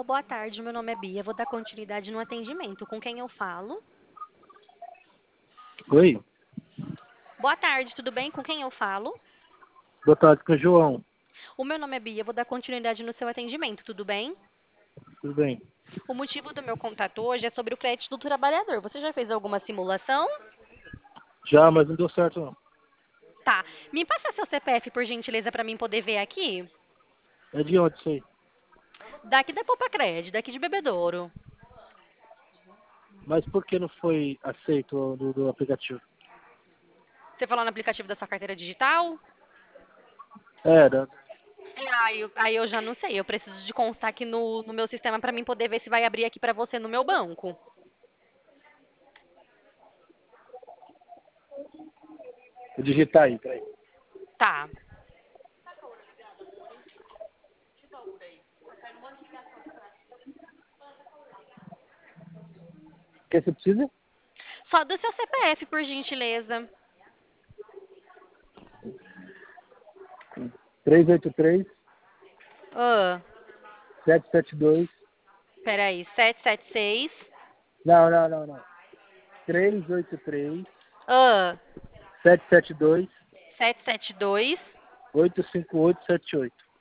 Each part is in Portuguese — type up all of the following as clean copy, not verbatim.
Alô, boa tarde. Meu nome é Bia. Vou dar continuidade no atendimento. Com quem eu falo? Oi, Boa tarde, tudo bem? Com quem eu falo? boa tarde, com o João. O meu nome é Bia. Vou dar continuidade no seu atendimento, tudo bem? Tudo bem? O motivo do meu contato hoje é sobre o crédito do trabalhador. Você já fez alguma simulação? Já, mas não deu certo não. Tá. Me passa seu CPF, por gentileza, para mim poder ver aqui. É de onde isso aí? Daqui da Copa Crédito, daqui de Bebedouro. Mas por que não foi aceito do aplicativo? Você falou no aplicativo da sua carteira digital? Era, Aí eu já não sei. Eu preciso de constar aqui no meu sistema para mim poder ver se vai abrir aqui para você no meu banco. vou digitar aí, peraí. Tá. O que você precisa? Só do seu CPF, por gentileza. 383 Ah, 772. peraí. 776. Não. 383 Ah, 772 772. 85878.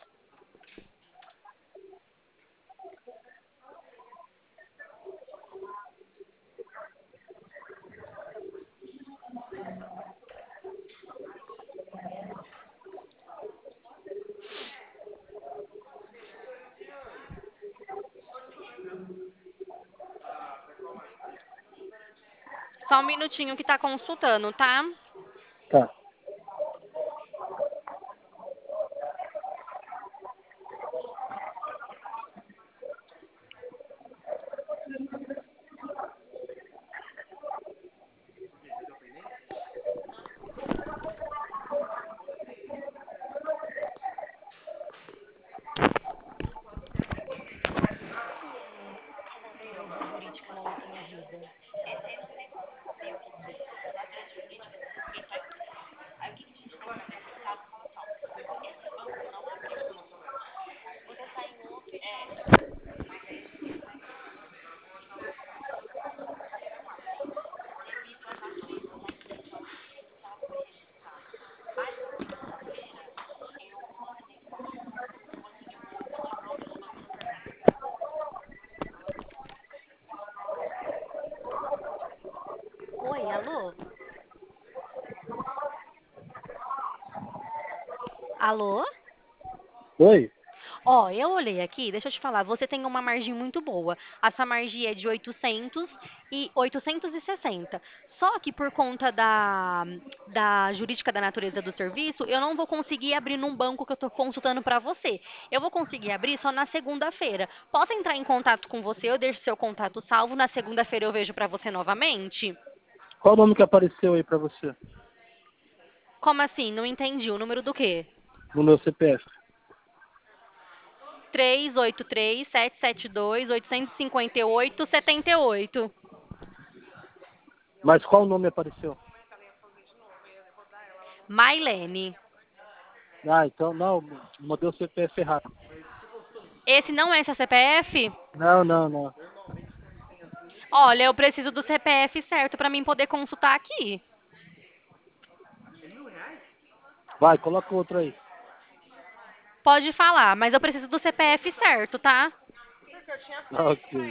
Só um minutinho que tá consultando, tá? Tá. Natureza jurídica não atendida. Eu não sei como saber o que que é. Natureza jurídica, ninguém faz isso. Aí o que que a gente tem que fazer nesse caso? Fala assim, ó, esse banco não abriu. Você está em outro estado. Mas aí a gente tem que fazer serviço transações, botar em frente ao que precisava ser registrado. Mas na segunda-feira eu vou atender de volta. Eu vou botar o nome no banco. Oi, alô? Alô? Oi? Ó, eu olhei aqui, deixa eu te falar, você tem uma margem muito boa. Essa margem é de 860. Só que por conta da jurídica da natureza do serviço, eu não vou conseguir abrir num banco que eu estou consultando para você. Eu vou conseguir abrir só na segunda-feira. Posso entrar em contato com você? Eu deixo seu contato salvo. Na segunda-feira eu vejo para você novamente? Qual o nome que apareceu aí pra você? Como assim? Não entendi. O número do quê? No meu CPF. 383-772-858-78. Mas qual o nome apareceu? Mailene. Ah, então não, mandei o CPF errado. Esse não é seu CPF? Não. Olha, eu preciso do CPF certo para mim poder consultar aqui. Vai, coloca outro aí. Pode falar, mas eu preciso do CPF certo, tá? Ok.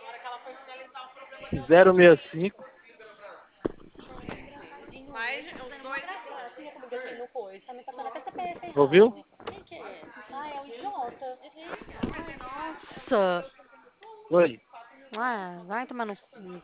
065. Mas os dois. Gracinha comigo aqui no coisa. Tá me passando até CPF Ouviu? errado. Quem que é? Ah, é o idiota. Ai, nossa. Oi. Ah, vai tomar no cu.